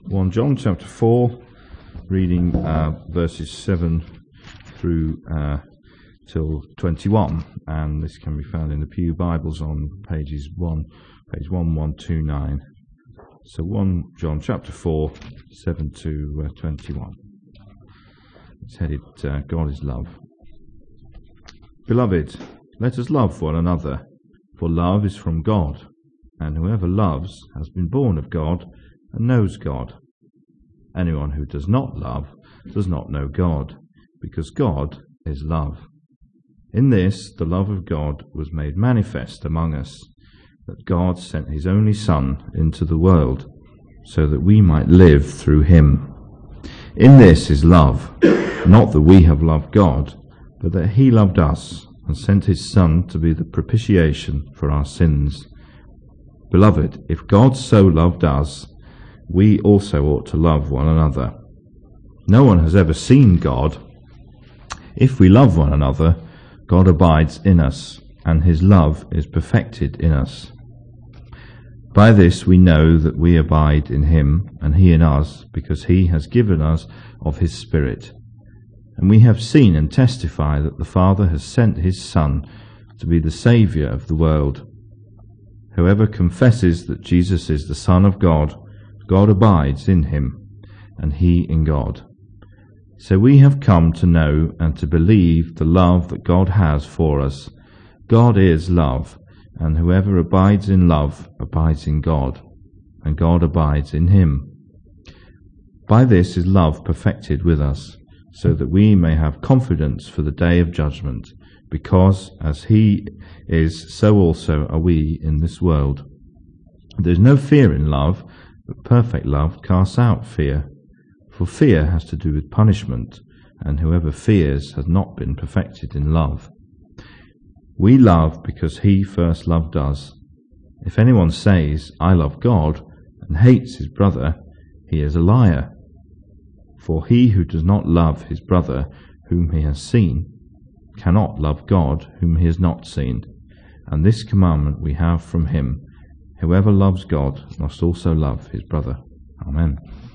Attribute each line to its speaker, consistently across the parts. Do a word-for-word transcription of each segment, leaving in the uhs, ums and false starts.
Speaker 1: First John chapter four, reading uh, verses seven through uh, till twenty-one, and this can be found in the Pew Bibles on pages one, page one one two nine. So First John chapter four, seven to uh, twenty-one. It's headed uh, God is love. Beloved, let us love one another, for love is from God, and whoever loves has been born of God and knows God. Anyone who does not love does not know God, because God is love. In this the love of God was made manifest among us, that God sent his only Son into the world, so that we might live through him. In this is love, not that we have loved God, but that he loved us and sent his Son to be the propitiation for our sins. Beloved, if God so loved us, we also ought to love one another. No one has ever seen God. If we love one another, God abides in us, and his love is perfected in us. By this we know that we abide in him, and he in us, because he has given us of his Spirit. And we have seen and testify that the Father has sent his Son to be the Saviour of the world. Whoever confesses that Jesus is the Son of God, God abides in him, and he in God. So we have come to know and to believe the love that God has for us. God is love, and whoever abides in love abides in God, and God abides in him. By this is love perfected with us, so that we may have confidence for the day of judgment, because as he is, so also are we in this world. There is no fear in love, but perfect love casts out fear. For fear has to do with punishment, and whoever fears has not been perfected in love. We love because he first loved us. If anyone says, I love God, and hates his brother, he is a liar. For he who does not love his brother whom he has seen cannot love God whom he has not seen. And this commandment we have from him: whoever loves God must also love his brother. Amen.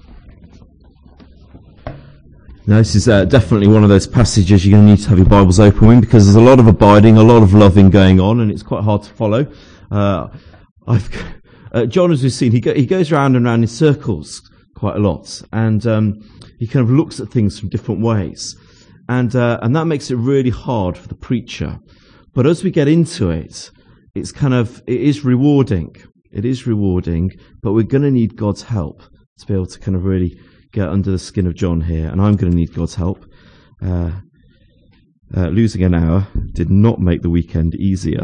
Speaker 2: Now, this is uh, definitely one of those passages you're going to need to have your Bibles open with, because there's a lot of abiding, a lot of loving going on, and it's quite hard to follow. Uh, I've, uh, John, as we've seen, he, go, he goes round and round in circles quite a lot, and um, he kind of looks at things from different ways, and uh, and that makes it really hard for the preacher. But as we get into it, it's kind of it is rewarding. It is rewarding, but we're going to need God's help to be able to kind of really get under the skin of John here, and I'm going to need God's help. Uh, uh, losing an hour did not make the weekend easier.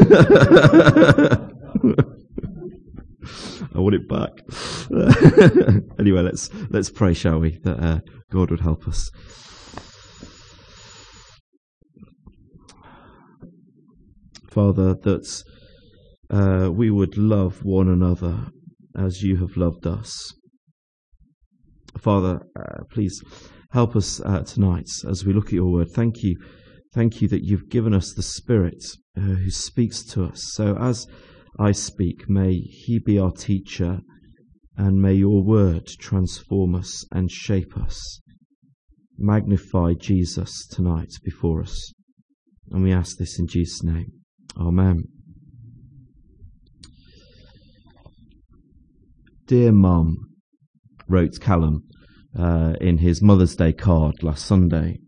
Speaker 2: I want it back. Anyway, let's let's pray, shall we, that uh, God would help us. Father, that uh, we would love one another as you have loved us. Father, uh, please help us uh, tonight as we look at your word. Thank you. Thank you that you've given us the Spirit uh, who speaks to us. So as I speak, may he be our teacher, and may your word transform us and shape us. Magnify Jesus tonight before us. And we ask this in Jesus' name. Amen. Dear Mum, wrote Callum uh, in his Mother's Day card last Sunday,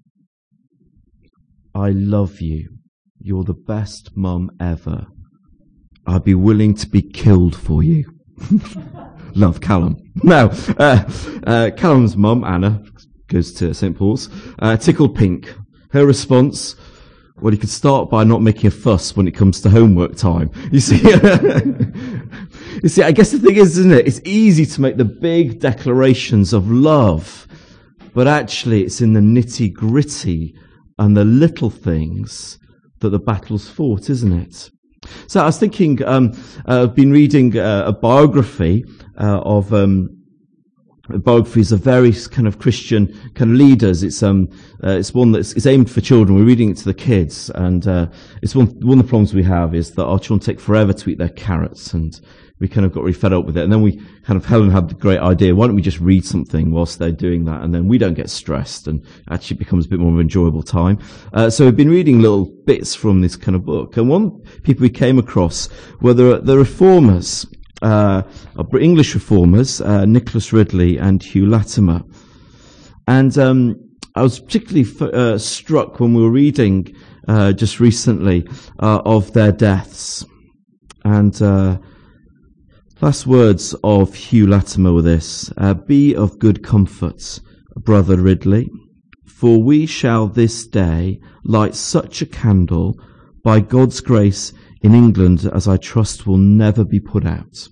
Speaker 2: I love you. You're the best mum ever. I'd be willing to be killed for you. Love, Callum. Now, uh, uh, Callum's mum, Anna, goes to Saint Paul's, uh, tickled pink. Her response: well, you could start by not making a fuss when it comes to homework time. You see, you see, I guess the thing is, isn't it? It's easy to make the big declarations of love, but actually it's in the nitty-gritty and the little things that the battle's fought, isn't it? So I was thinking, um, uh, I've been reading uh, a biography uh, of um, biographies of various kind of Christian kind of leaders. It's um, uh, it's one that's it's aimed for children. We're reading it to the kids, and uh, it's one one of the problems we have is that our children take forever to eat their carrots, and we kind of got really fed up with it. And then we kind of Helen had the great idea: why don't we just read something whilst they're doing that, and then we don't get stressed, and actually it becomes a bit more of an enjoyable time. Uh, so we've been reading little bits from this kind of book, and one people we came across were the, the reformers. Uh, English reformers, uh, Nicholas Ridley and Hugh Latimer. And um, I was particularly f- uh, struck when we were reading uh, just recently uh, of their deaths. And uh, last words of Hugh Latimer were this: uh, "Be of good comfort, brother Ridley, for we shall this day light such a candle by God's grace in England as I trust will never be put out."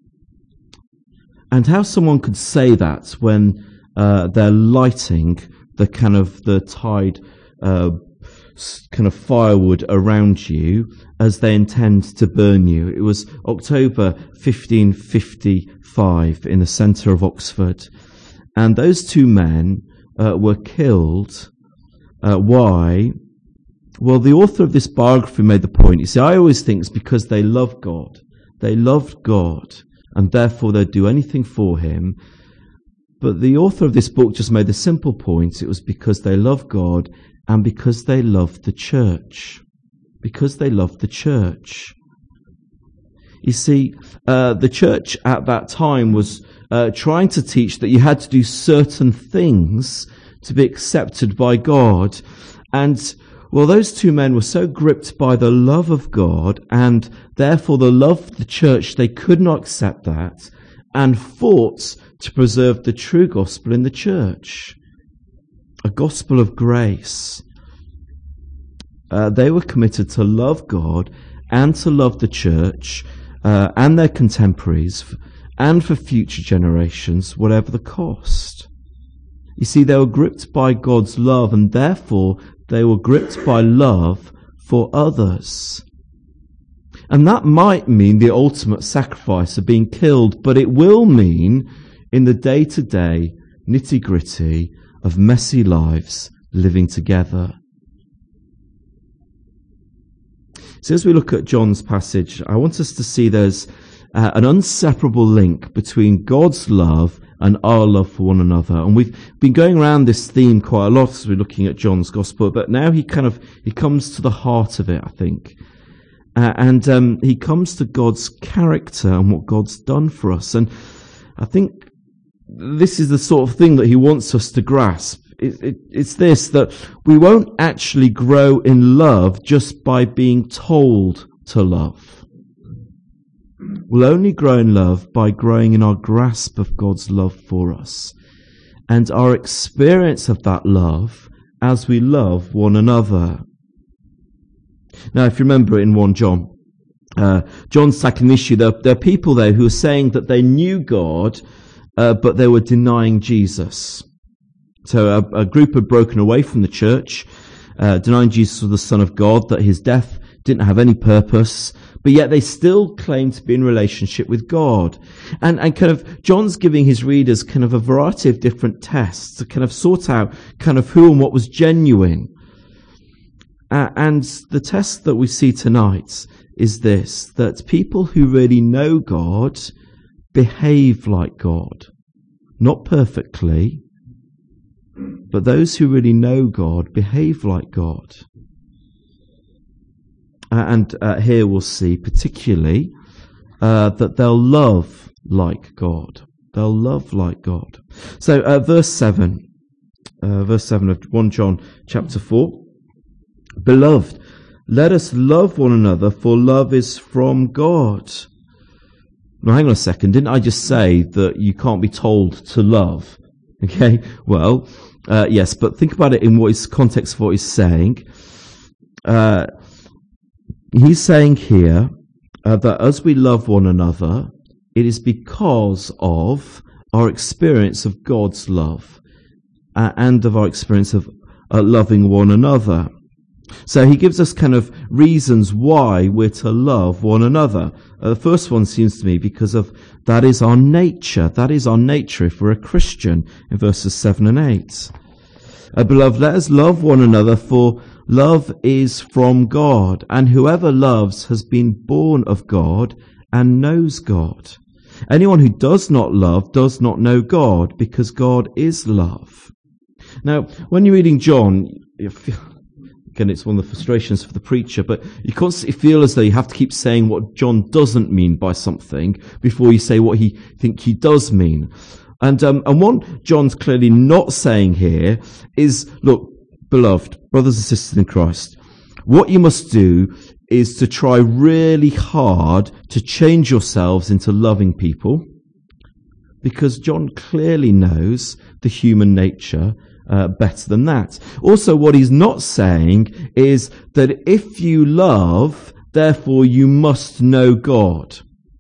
Speaker 2: And how someone could say that when uh, they're lighting the kind of the tide uh, kind of firewood around you as they intend to burn you. It was October fifteen fifty-five in the centre of Oxford, and those two men uh, were killed. Uh, why? Well, the author of this biography made the point. You see, I always think it's because they love God. They loved God, and therefore they'd do anything for him. But the author of this book just made the simple point: it was because they loved God and because they loved the church. Because they loved the church. You see, uh, the church at that time was uh, trying to teach that you had to do certain things to be accepted by God. And well, those two men were so gripped by the love of God and therefore the love of the church, they could not accept that and fought to preserve the true gospel in the church, a gospel of grace. Uh, they were committed to love God and to love the church uh, and their contemporaries and for future generations, whatever the cost. You see, they were gripped by God's love, and therefore they were gripped by love for others. And that might mean the ultimate sacrifice of being killed, but it will mean in the day-to-day nitty-gritty of messy lives living together. So as we look at John's passage, I want us to see there's uh, an inseparable link between God's love and our love for one another. And we've been going around this theme quite a lot as we're looking at John's Gospel, but now he kind of, he comes to the heart of it, I think. Uh, and um, he comes to God's character and what God's done for us. And I think this is the sort of thing that he wants us to grasp. It, it, it's this, that we won't actually grow in love just by being told to love. We'll only grow in love by growing in our grasp of God's love for us and our experience of that love as we love one another. Now, if you remember in First John, uh, John's tackling the issue. There, there are people there who are saying that they knew God, uh, but they were denying Jesus. So a, a group had broken away from the church, uh, denying Jesus was the Son of God, that his death didn't have any purpose, but yet they still claim to be in relationship with God. And, and kind of, John's giving his readers kind of a variety of different tests to kind of sort out kind of who and what was genuine. Uh, and the test that we see tonight is this, that people who really know God behave like God. Not perfectly, but those who really know God behave like God. Uh, and uh, here we'll see particularly uh, that they'll love like God. They'll love like God. So uh, verse seven, uh, verse seven of First John chapter four. Beloved, let us love one another, for love is from God. Now hang on a second, didn't I just say that you can't be told to love? Okay, well, uh, yes, but think about it in what is context of what he's saying. Uh, he's saying here uh, that as we love one another, it is because of our experience of God's love uh, and of our experience of uh, loving one another. So he gives us kind of reasons why we're to love one another. Uh, the first one seems to me because of that is our nature. That is our nature if we're a Christian, in verses seven and eight. Uh, Beloved, let us love one another, for love is from God, and whoever loves has been born of God and knows God. Anyone who does not love does not know God, because God is love. Now, when you're reading John, you feel, again, it's one of the frustrations for the preacher, but you constantly feel as though you have to keep saying what John doesn't mean by something before you say what he think he does mean. And um, and what John's clearly not saying here is, look, beloved, brothers and sisters in Christ, what you must do is to try really hard to change yourselves into loving people, because John clearly knows the human nature uh, better than that. Also, what he's not saying is that if you love, therefore you must know God.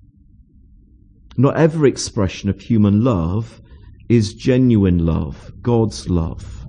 Speaker 2: Not every expression of human love is genuine love, God's love.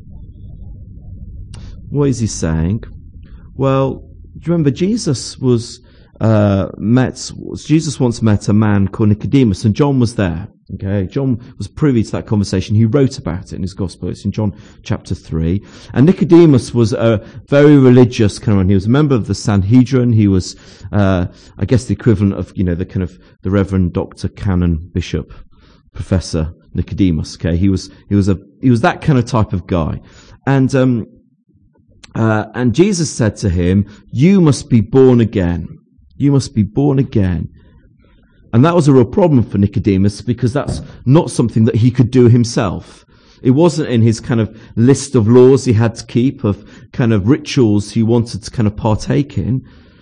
Speaker 2: What is he saying? Well, do you remember Jesus was uh, met? Jesus once met a man called Nicodemus, and John was there. Okay, John was privy to that conversation. He wrote about it in his gospel. It's in John chapter three. And Nicodemus was a very religious kind of one. He was a member of the Sanhedrin. He was, uh, I guess, the equivalent of, you know, the kind of the Reverend Doctor Canon Bishop Professor Nicodemus. Okay, he was he was a he was that kind of type of guy, and um, uh, and Jesus said to him, "You must be born again. You must be born again." And that was a real problem for Nicodemus, because that's not something that he could do himself. It wasn't in his kind of list of laws he had to keep, of kind of rituals he wanted to kind of partake in.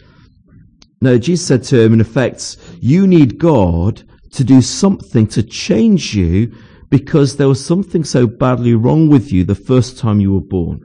Speaker 2: No, Jesus said to him, in effect, you need God to do something to change you, because there was something so badly wrong with you the first time you were born.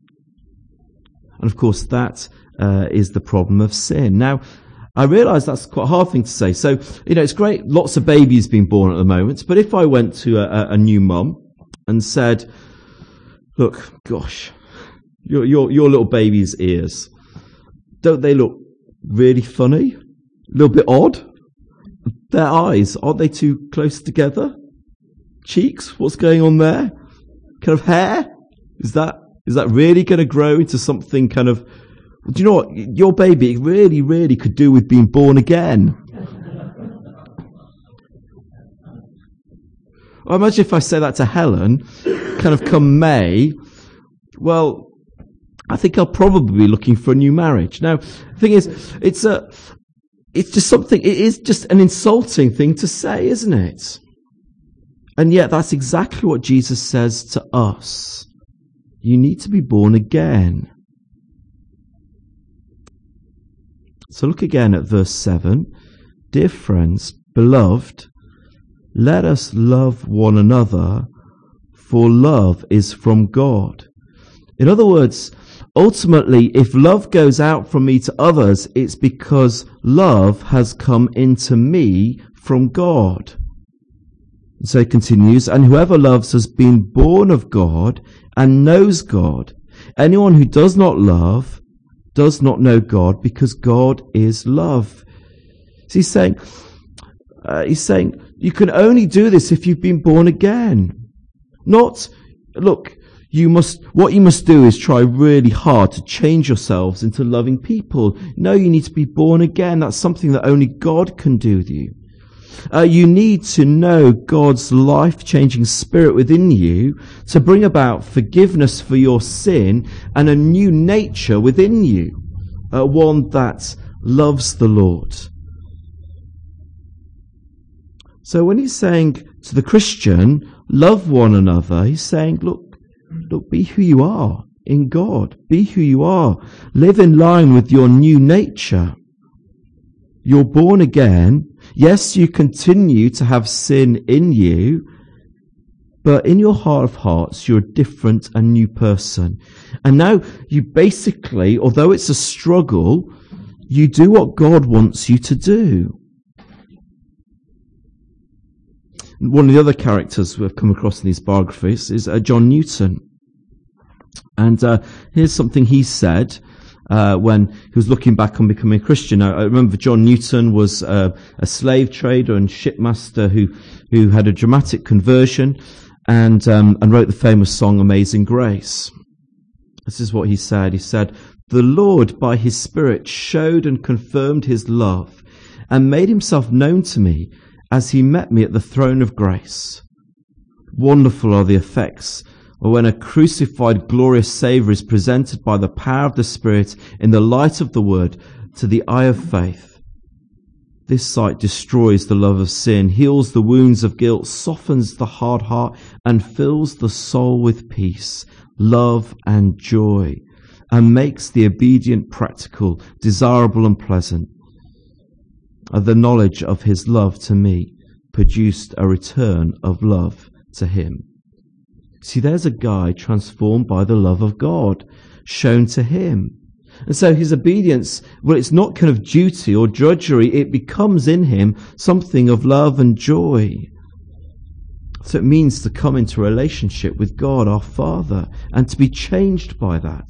Speaker 2: And of course, that uh, is the problem of sin. Now, I realise that's quite a hard thing to say. So, you know, it's great, lots of babies being born at the moment, but if I went to a, a new mum and said, look, gosh, your, your, your little baby's ears, don't they look really funny? A little bit odd? Their eyes, aren't they too close together? Cheeks, what's going on there? Kind of hair? Is that is that really going to grow into something kind of... Do you know what? Your baby really, really could do with being born again. I imagine if I say that to Helen, kind of come May, well, I think I'll probably be looking for a new marriage. Now, the thing is, it's a, it's just something, it is just an insulting thing to say, isn't it? And yet that's exactly what Jesus says to us. You need to be born again. So look again at verse seven. Dear friends, beloved, let us love one another, for love is from God. In other words, ultimately, if love goes out from me to others, it's because love has come into me from God. So it continues, and whoever loves has been born of God and knows God. Anyone who does not love does not know God, because God is love. So he's saying, uh, he's saying, you can only do this if you've been born again. Not, look, you must, what you must do is try really hard to change yourselves into loving people. No, you need to be born again. That's something that only God can do with you. Uh, you need to know God's life-changing spirit within you to bring about forgiveness for your sin and a new nature within you, uh, one that loves the Lord. So when he's saying to the Christian, love one another, he's saying, look, look, be who you are in God. Be who you are. Live in line with your new nature. You're born again. Yes, you continue to have sin in you, but in your heart of hearts, you're a different and new person. And now you basically, although it's a struggle, you do what God wants you to do. One of the other characters we've come across in these biographies is uh, John Newton. And uh, here's something he said uh, when he was looking back on becoming a Christian. I, I remember John Newton was uh, a slave trader and shipmaster who, who had a dramatic conversion and, um, and wrote the famous song Amazing Grace. This is what he said. He said, "The Lord by his Spirit showed and confirmed his love and made himself known to me as he met me at the throne of grace. Wonderful are the effects of when a crucified glorious Saviour is presented by the power of the Spirit in the light of the Word to the eye of faith. This sight destroys the love of sin, heals the wounds of guilt, softens the hard heart, and fills the soul with peace, love and joy, and makes the obedient practical, desirable and pleasant. The knowledge of his love to me produced a return of love to him." See, there's a guy transformed by the love of God shown to him. And so his obedience, well, it's not kind of duty or drudgery. It becomes in him something of love and joy. So it means to come into a relationship with God, our Father, and to be changed by that.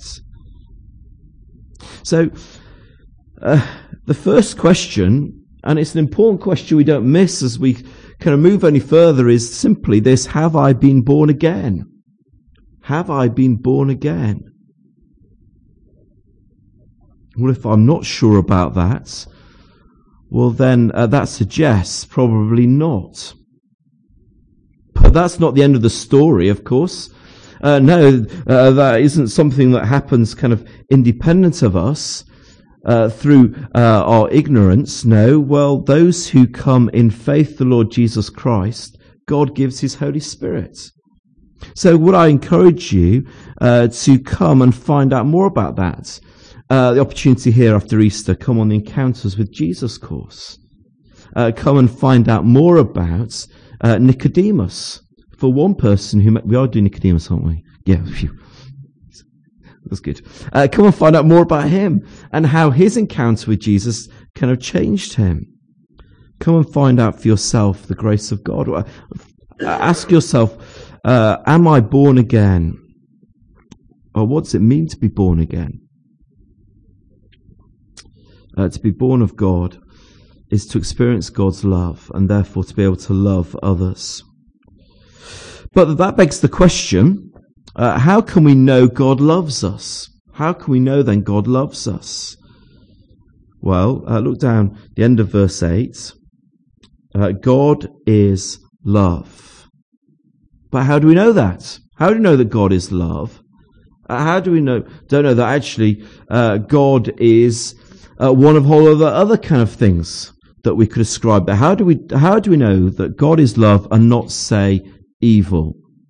Speaker 2: So uh, the first question, and it's an important question we don't miss as we kind of move any further, is simply this: have I been born again? Have I been born again? Well, if I'm not sure about that, well then uh, that suggests probably not. But that's not the end of the story, of course. Uh, no, uh, that isn't something that happens kind of independent of us. Uh, through uh, our ignorance. No, well, those who come in faith the Lord Jesus Christ, God gives his Holy Spirit. So would I encourage you uh, to come and find out more about that? Uh, the opportunity here after Easter, come on the Encounters with Jesus course. Uh, come and find out more about uh, Nicodemus. For one person who... We are doing Nicodemus, aren't we? Yeah, phew. That's good. Uh, come and find out more about him and how his encounter with Jesus kind of changed him. Come and find out for yourself the grace of God. Ask yourself, uh, am I born again? Or what does it mean to be born again? Uh, to be born of God is to experience God's love and therefore to be able to love others. But that begs the question, Uh, how can we know God loves us? How can we know then God loves us? Well, uh, look down the end of verse eight. Uh, God is love. But how do we know that? How do we know that God is love? Uh, how do we know? Don't know that actually uh, God is uh, one of all of the other kind of things that we could ascribe. But how do we? How do we know that God is love and not say evil?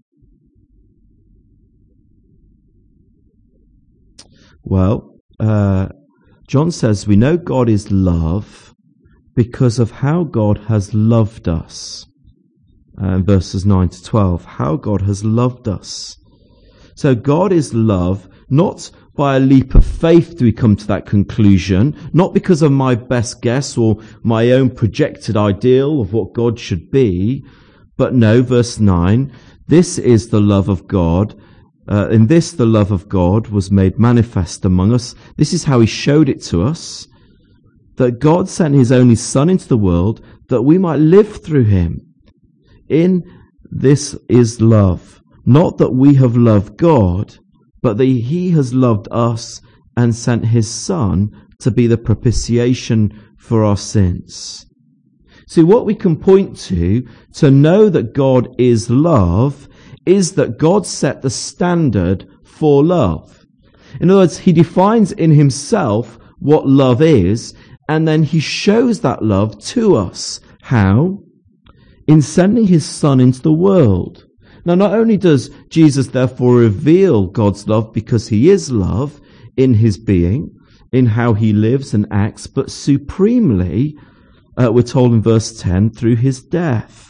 Speaker 2: Well, uh, John says we know God is love because of how God has loved us. Uh, verses nine to twelve, how God has loved us. So God is love, not by a leap of faith do we come to that conclusion, not because of my best guess or my own projected ideal of what God should be, but no, verse nine, this is the love of God. Uh, in this, the love of God was made manifest among us. This is how he showed it to us, that God sent his only Son into the world that we might live through him. In this is love, not that we have loved God, but that he has loved us and sent his Son to be the propitiation for our sins. See, what we can point to, to know that God is love, is that God set the standard for love. In other words, he defines in himself what love is, and then he shows that love to us. How? In sending his Son into the world. Now, not only does Jesus therefore reveal God's love because he is love in his being, in how he lives and acts, but supremely, uh, we're told in verse ten, through his death.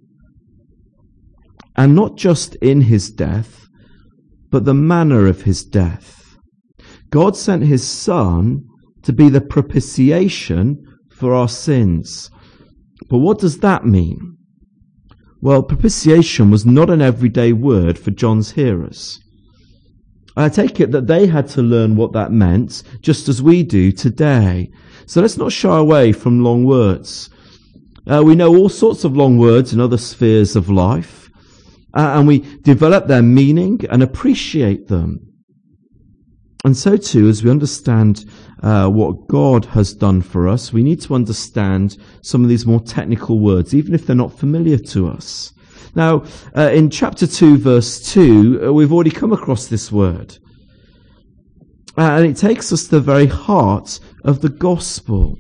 Speaker 2: And not just in his death, but the manner of his death. God sent his Son to be the propitiation for our sins. But what does that mean? Well, propitiation was not an everyday word for John's hearers. I take it that they had to learn what that meant, just as we do today. So let's not shy away from long words. Uh, we know all sorts of long words in other spheres of life, uh, and we develop their meaning and appreciate them. And so too, as we understand uh, what God has done for us, we need to understand some of these more technical words, even if they're not familiar to us. Now, uh, in chapter two, verse two, uh, we've already come across this word. Uh, and it takes us to the very heart of the gospel.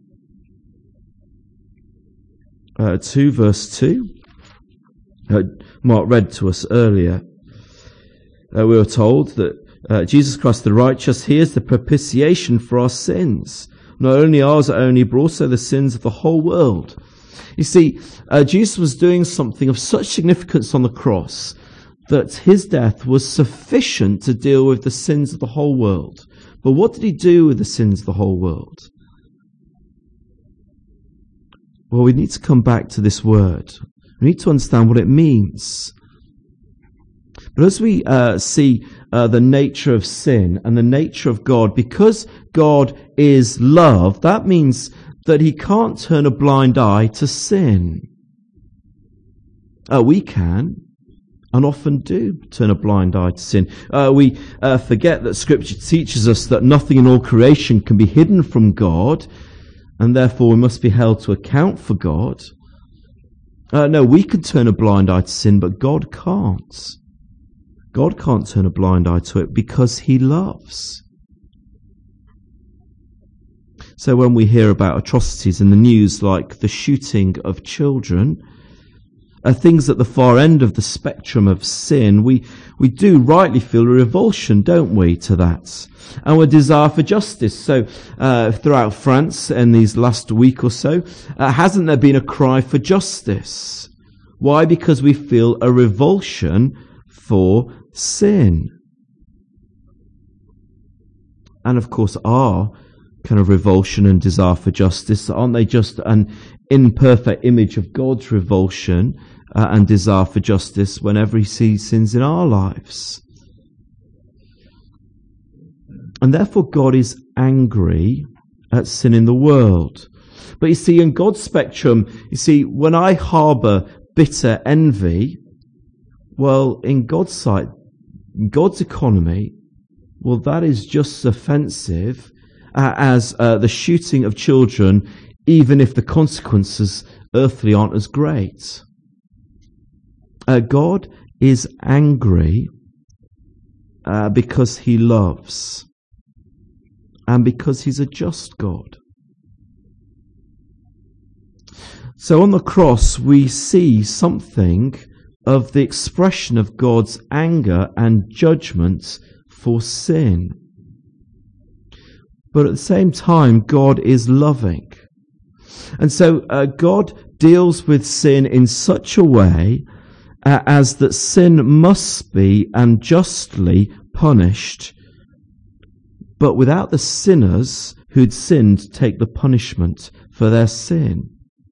Speaker 2: Uh, two, verse two. Uh, Mark read to us earlier. Uh, we were told that Uh, Jesus Christ the righteous, he is the propitiation for our sins. Not only ours only, but also the sins of the whole world. You see, uh, Jesus was doing something of such significance on the cross that his death was sufficient to deal with the sins of the whole world. But what did he do with the sins of the whole world? Well, we need to come back to this word. We need to understand what it means. But as we uh, see uh, the nature of sin and the nature of God, because God is love, that means that he can't turn a blind eye to sin. Uh, we can, and often do, turn a blind eye to sin. Uh, we uh, forget that Scripture teaches us that nothing in all creation can be hidden from God, and therefore we must be held to account for God. Uh, no, we can turn a blind eye to sin, but God can't. God can't turn a blind eye to it because he loves. So when we hear about atrocities in the news like the shooting of children, uh, things at the far end of the spectrum of sin, we, we do rightly feel a revulsion, don't we, to that? And a desire for justice. So uh, throughout France in these last week or so, uh, hasn't there been a cry for justice? Why? Because we feel a revulsion for sin. And of course our kind of revulsion and desire for justice, aren't they just an imperfect image of God's revulsion uh, and desire for justice whenever he sees sins in our lives? And therefore God is angry at sin in the world. But you see, in God's spectrum, you see, when I harbour bitter envy, well, in God's sight, in God's economy, well, that is just as offensive uh, as uh, the shooting of children, even if the consequences earthly aren't as great. Uh, God is angry uh, because he loves, and because he's a just God. So on the cross, we see something of the expression of God's anger and judgment for sin. But at the same time, God is loving. And so uh, God deals with sin in such a way uh, as that sin must be and justly punished, but without the sinners who'd sinned take the punishment for their sin.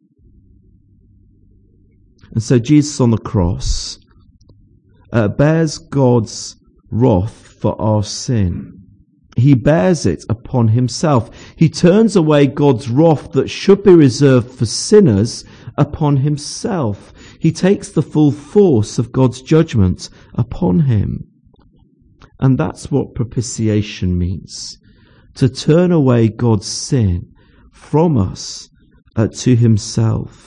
Speaker 2: And so Jesus on the cross uh, bears God's wrath for our sin. He bears it upon himself. He turns away God's wrath that should be reserved for sinners upon himself. He takes the full force of God's judgment upon him. And that's what propitiation means. To turn away God's sin from us uh, to himself.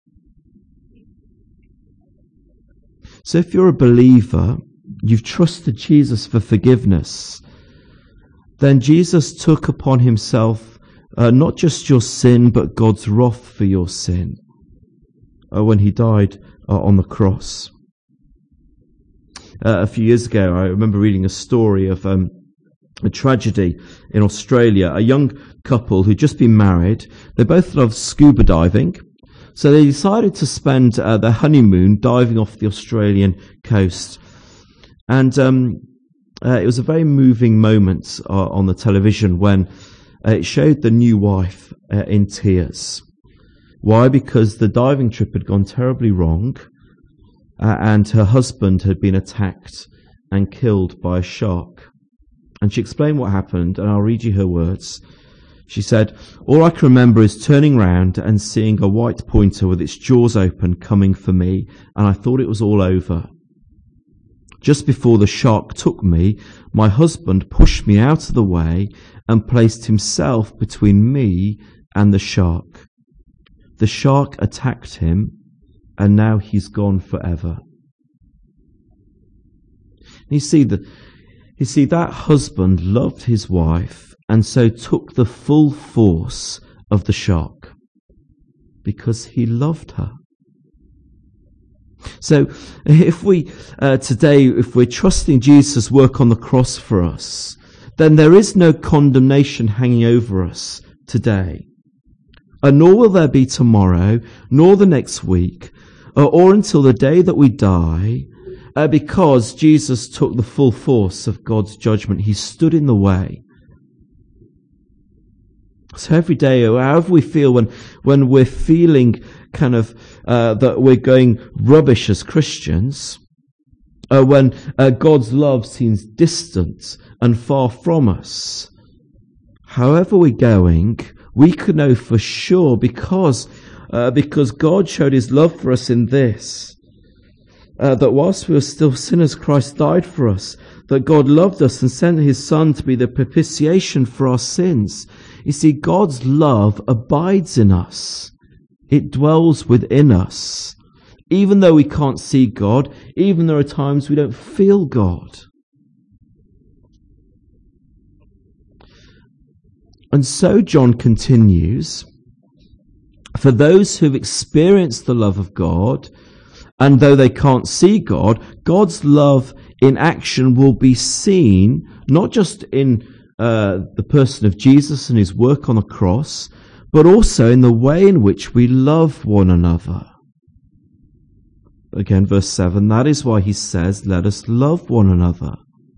Speaker 2: So if you're a believer, you've trusted Jesus for forgiveness, then Jesus took upon himself uh, not just your sin, but God's wrath for your sin uh, when he died uh, on the cross. Uh, a few years ago, I remember reading a story of um, a tragedy in Australia. A young couple who'd just been married. They both loved scuba diving. So they decided to spend uh, their honeymoon diving off the Australian coast. And um, uh, it was a very moving moment uh, on the television when uh, it showed the new wife uh, in tears. Why? Because the diving trip had gone terribly wrong uh, and her husband had been attacked and killed by a shark. And she explained what happened, and I'll read you her words. She said, "All I can remember is turning round and seeing a white pointer with its jaws open coming for me, and I thought it was all over. Just before the shark took me, my husband pushed me out of the way and placed himself between me and the shark. The shark attacked him, and now he's gone forever." You see, the, you see, that husband loved his wife and so took the full force of the shark because he loved her. So if we, uh, today, if we're trusting Jesus' work on the cross for us, then there is no condemnation hanging over us today. And nor will there be tomorrow, nor the next week, or, or until the day that we die, uh, because Jesus took the full force of God's judgment. He stood in the way. So every day, however we feel when, when we're feeling kind of uh, that we're going rubbish as Christians, uh, when uh, God's love seems distant and far from us, however we're going, we can know for sure because uh, because God showed his love for us in this, uh, that whilst we were still sinners, Christ died for us, that God loved us and sent his Son to be the propitiation for our sins. You see, God's love abides in us. It dwells within us. Even though we can't see God, even there are times we don't feel God. And so John continues, for those who've experienced the love of God, and though they can't see God, God's love in action will be seen, not just in uh, the person of Jesus and his work on the cross, but also in the way in which we love one another. Again, verse seven, that is why he says, let us love one another.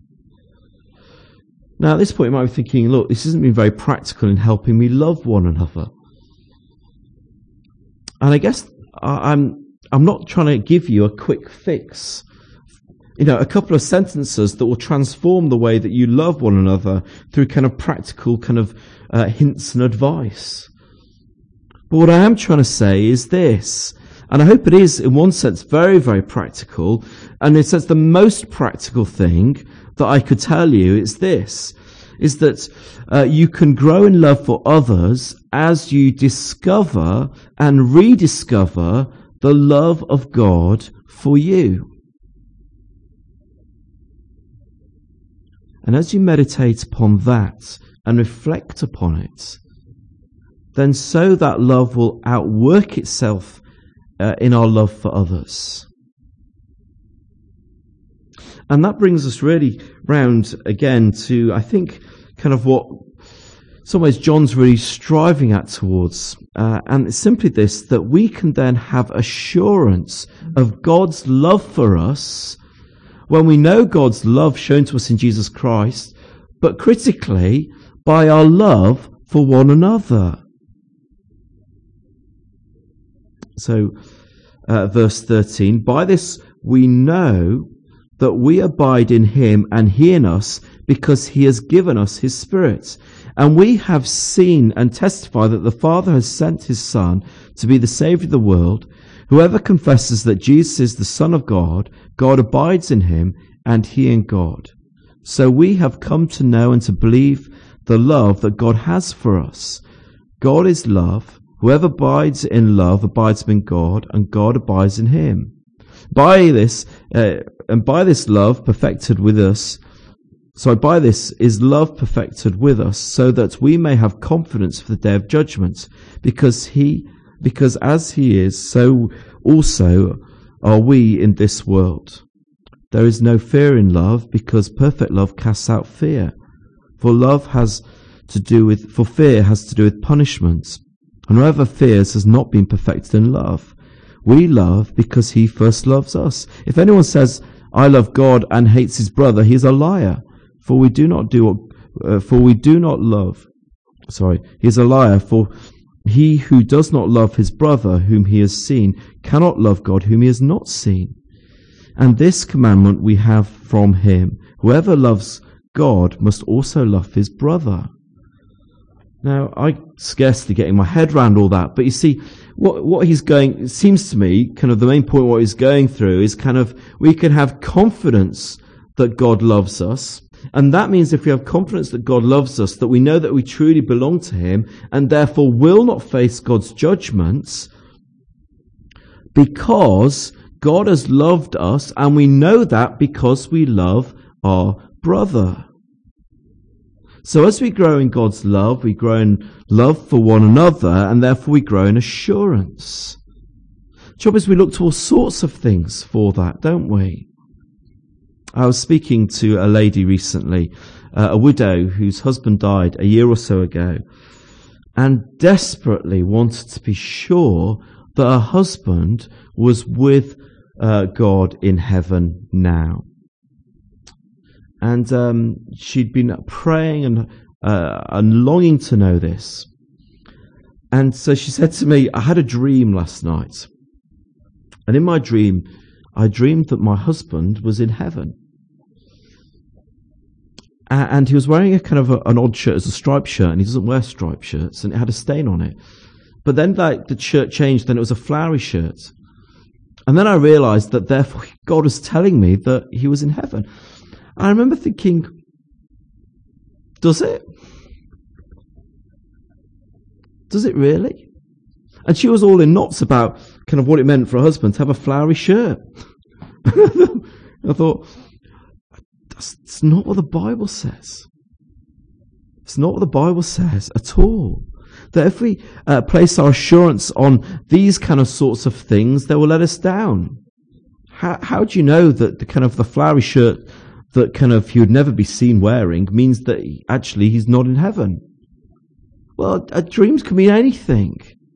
Speaker 2: Now, at this point, you might be thinking, look, this isn't been very practical in helping me love one another. And I guess I'm I'm not trying to give you a quick fix. You know, a couple of sentences that will transform the way that you love one another through kind of practical kind of uh, hints and advice. But what I am trying to say is this, and I hope it is in one sense very, very practical, and in a sense the most practical thing that I could tell you is this, is that uh, you can grow in love for others as you discover and rediscover the love of God for you. And as you meditate upon that and reflect upon it, then so that love will outwork itself uh, in our love for others. And that brings us really round again to, I think, kind of what in some ways John's really striving at towards. Uh, and it's simply this, that we can then have assurance of God's love for us when we know God's love shown to us in Jesus Christ, but critically, by our love for one another. So, uh, verse thirteen, by this we know that we abide in him and he in us, because he has given us his Spirit. And we have seen and testify that the Father has sent his Son to be the Saviour of the world. Whoever confesses that Jesus is the Son of God, God abides in him and he in God. So we have come to know and to believe the love that God has for us. God is love. Whoever abides in love abides in God, and God abides in him. By this, uh, and by this love perfected with us, so by this is love perfected with us, so that we may have confidence for the day of judgment, because he, because as he is, so also are we in this world. There is no fear in love, because perfect love casts out fear. For love has to do with, for fear has to do with punishment, and whoever fears has not been perfected in love. We love because he first loves us. If anyone says, I love God and hates his brother, he is a liar. For we do not do what, uh, for we do not love. Sorry, he is a liar. For he who does not love his brother whom he has seen cannot love God whom he has not seen. And this commandment we have from him: whoever loves God must also love his brother. Now, I'm scarcely getting my head around all that, but you see, what what he's going, it seems to me, kind of the main point what he's going through is kind of, we can have confidence that God loves us, and that means if we have confidence that God loves us, that we know that we truly belong to him, and therefore will not face God's judgments, because God has loved us, and we know that because we love our brother. So as we grow in God's love, we grow in love for one another, and therefore we grow in assurance. The trouble is we look to all sorts of things for that, don't we? I was speaking to a lady recently, uh, a widow whose husband died a year or so ago, and desperately wanted to be sure that her husband was with uh, God in heaven now. And um, she'd been praying and, uh, and longing to know this. And so she said to me, I had a dream last night. And in my dream, I dreamed that my husband was in heaven. Uh, and he was wearing a kind of a, an odd shirt, as a striped shirt, and he doesn't wear striped shirts, and it had a stain on it. But then like, the shirt changed, and it was a flowery shirt. And then I realized that therefore God was telling me that he was in heaven. I remember thinking, does it? Does it really? And she was all in knots about kind of what it meant for a husband to have a flowery shirt. I thought, that's, that's not what the Bible says. It's not what the Bible says at all. That if we uh, place our assurance on these kind of sorts of things, they will let us down. How, how do you know that the kind of the flowery shirt that kind of he would never be seen wearing means that he, actually he's not in heaven? Well, uh, dreams can mean anything.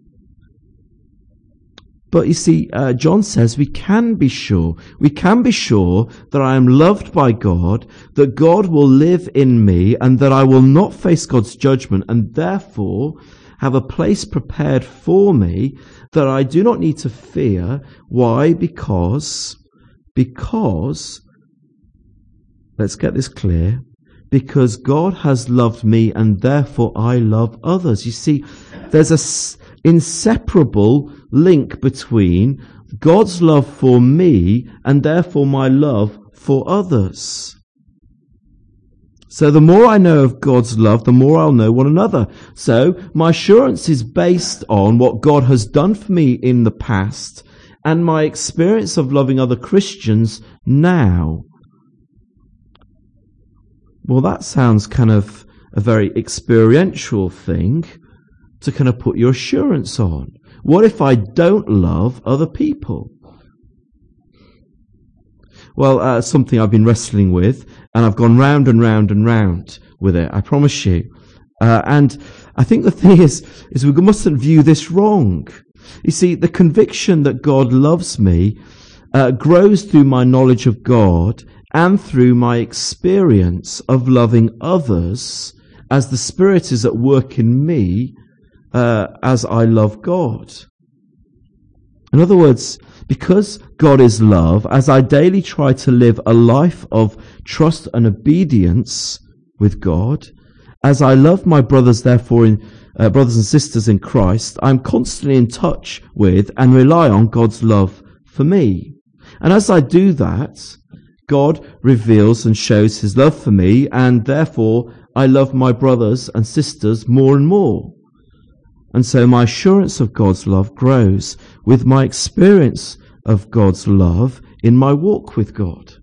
Speaker 2: But you see, uh, John says we can be sure. We can be sure that I am loved by God, that God will live in me, and that I will not face God's judgment, and therefore have a place prepared for me that I do not need to fear. Why? Because, because, let's get this clear, because God has loved me, and therefore I love others. You see, there's a s- inseparable link between God's love for me and therefore my love for others. So the more I know of God's love, the more I'll know one another. So my assurance is based on what God has done for me in the past and my experience of loving other Christians now. Well, that sounds kind of a very experiential thing to kind of put your assurance on. What if I don't love other people? Well, uh, something I've been wrestling with, and I've gone round and round and round with it, I promise you. Uh, and I think the thing is, is we mustn't view this wrong. You see, the conviction that God loves me uh, grows through my knowledge of God and through my experience of loving others as the Spirit is at work in me uh, as I love God. In other words, because God is love, as I daily try to live a life of trust and obedience with God, as I love my brothers, therefore, in, uh, brothers and sisters in Christ, I'm constantly in touch with and rely on God's love for me. And as I do that, God reveals and shows his love for me, and therefore I love my brothers and sisters more and more. And so my assurance of God's love grows with my experience of God's love in my walk with God.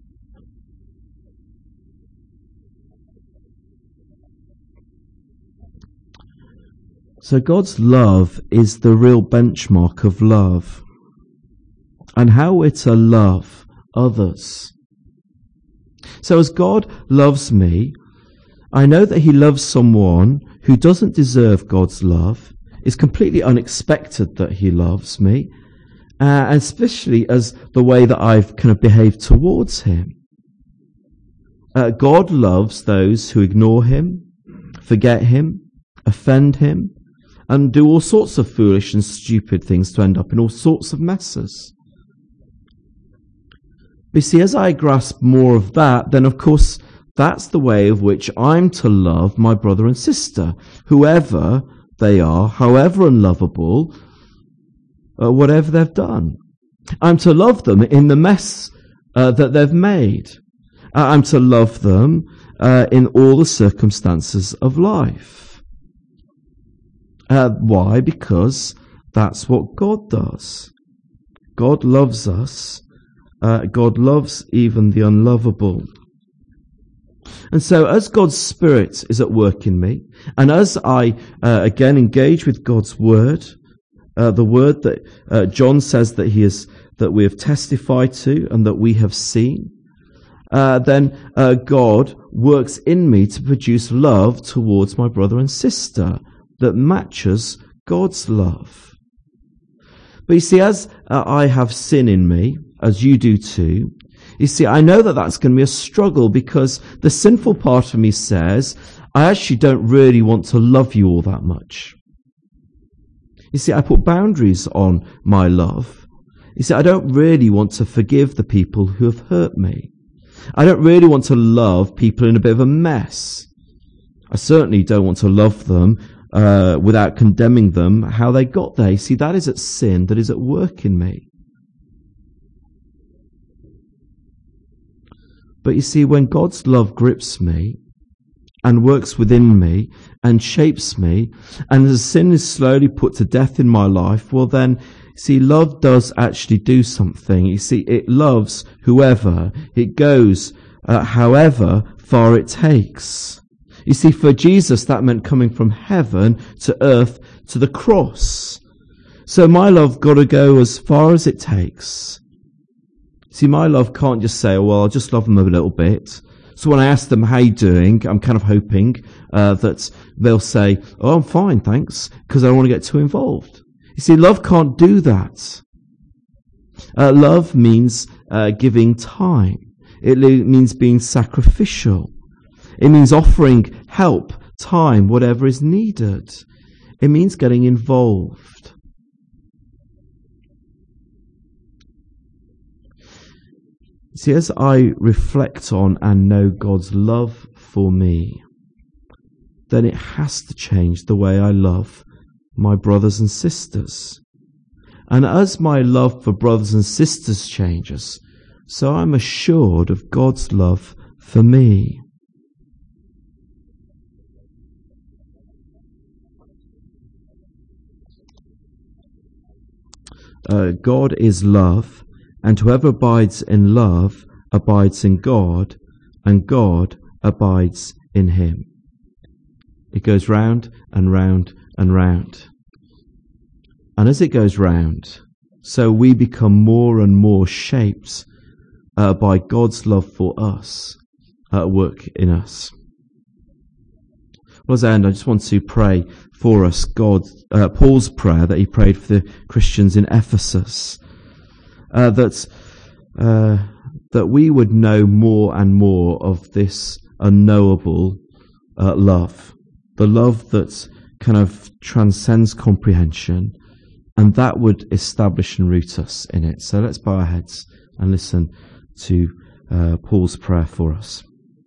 Speaker 2: So God's love is the real benchmark of love, and how we're to love others. So as God loves me, I know that he loves someone who doesn't deserve God's love. It's completely unexpected that he loves me, uh, especially as the way that I've kind of behaved towards him. Uh, God loves those who ignore him, forget him, offend him, and do all sorts of foolish and stupid things to end up in all sorts of messes. But see, as I grasp more of that, then of course that's the way of which I'm to love my brother and sister, whoever they are, however unlovable, uh, whatever they've done. I'm to love them in the mess uh, that they've made. Uh, I'm to love them uh, in all the circumstances of life. Uh, why? Because that's what God does. God loves us. Uh, God loves even the unlovable. And so as God's Spirit is at work in me, and as I uh, again engage with God's Word, uh, the Word that uh, John says that he is, that we have testified to and that we have seen, uh, then uh, God works in me to produce love towards my brother and sister that matches God's love. But you see, as uh, I have sin in me, as you do too, you see, I know that that's going to be a struggle because the sinful part of me says, I actually don't really want to love you all that much. You see, I put boundaries on my love. You see, I don't really want to forgive the people who have hurt me. I don't really want to love people in a bit of a mess. I certainly don't want to love them uh, without condemning them how they got there. You see, that is at sin that is at work in me. But you see, when God's love grips me and works within me and shapes me, and as sin is slowly put to death in my life, well then, see, love does actually do something. You see, it loves whoever. It goes uh, however far it takes. You see, for Jesus, that meant coming from heaven to earth to the cross. So my love got to go as far as it takes. See, my love can't just say, oh, well, I'll just love them a little bit. So when I ask them, how you doing, I'm kind of hoping uh, that they'll say, oh, I'm fine, thanks, because I don't want to get too involved. You see, love can't do that. Uh, love means uh, giving time. It means being sacrificial. It means offering help, time, whatever is needed. It means getting involved. See, as I reflect on and know God's love for me, then it has to change the way I love my brothers and sisters. And as my love for brothers and sisters changes, so I'm assured of God's love for me. Uh, God is love. And whoever abides in love abides in God, and God abides in him. It goes round and round and round. And as it goes round, so we become more and more shaped uh, by God's love for us at work in us. Well, as I end, I just want to pray for us God, uh, Paul's prayer that he prayed for the Christians in Ephesus. Uh, that uh, that we would know more and more of this unknowable uh, love, the love that kind of transcends comprehension, and that would establish and root us in it. So let's bow our heads and listen to uh, Paul's prayer for us.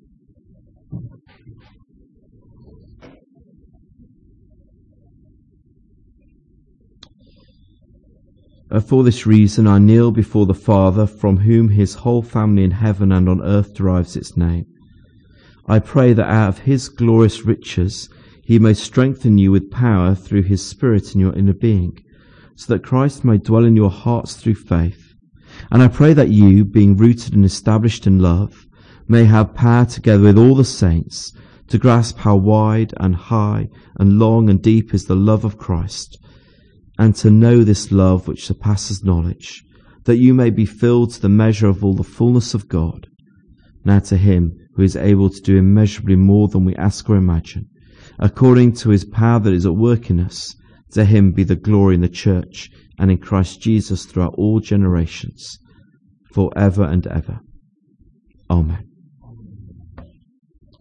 Speaker 2: Uh, for this reason I kneel before the Father, from whom his whole family in heaven and on earth derives its name. I pray that out of his glorious riches he may strengthen you with power through his Spirit in your inner being, so that Christ may dwell in your hearts through faith. And I pray that you, being rooted and established in love, may have power together with all the saints to grasp how wide and high and long and deep is the love of Christ, and to know this love which surpasses knowledge, that you may be filled to the measure of all the fullness of God. Now to him who is able to do immeasurably more than we ask or imagine, according to his power that is at work in us, to him be the glory in the church and in Christ Jesus throughout all generations, for ever and ever. Amen.